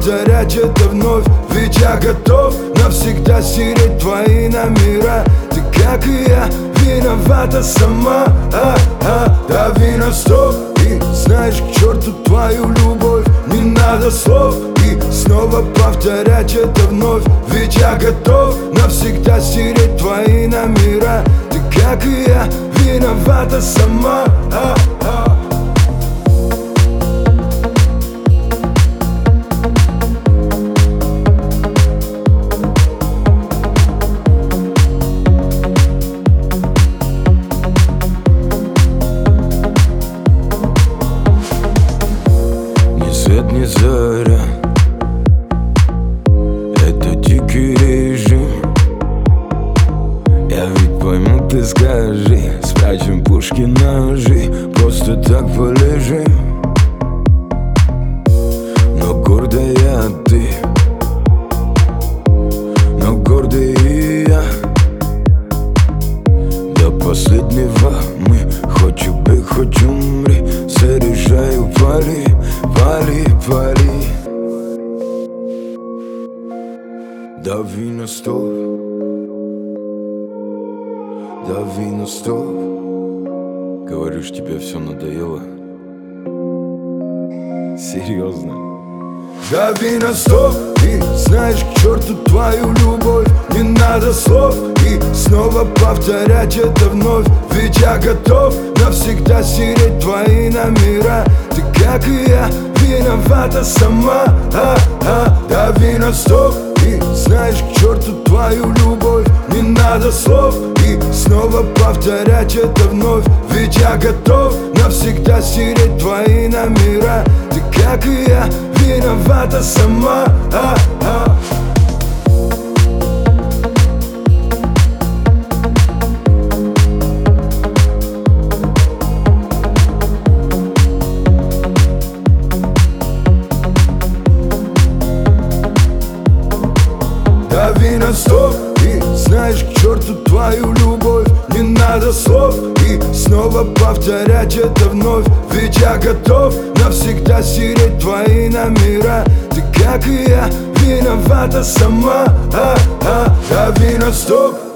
повторять это вновь. Ведь я готов навсегда стереть твои номера. Ты, как и я, виновата сама. Дави на стоп и знаешь, к черту твою любовь. Не надо слов и снова повторять это вновь. Ведь я готов навсегда стереть твои номера. Ты, как и я, виновата сама. Ни свет, ни заря, это дикий режим. Я ведь пойму, ты скажи, спрячем пушки, ножи, просто так полежим. Но гордая ты, но гордый и я. До последнего мы, хоть убей, хоть умри, заряжаю, пали, пали, пали. Дави на стоп, дави на стоп. Говоришь, тебе все надоело? Серьезно? Дави на стоп и знаешь, к черту твою любовь. Не надо слов и снова повторять это вновь. Ведь я готов навсегда стереть твои номера. Ты, как и я, виновата сама. Дави на стоп и знаешь, к черту твою любовь. Не надо слов и снова повторять это вновь. Ведь я готов навсегда стереть твои номера. Ты, как и я, виновата сама. Дави на стоп и знаешь, к черту твою любовь. Не надо слов и снова повторять это вновь. Ведь я готов навсегда стереть твои номера. Ты, как и я, виновата сама. Дави на стоп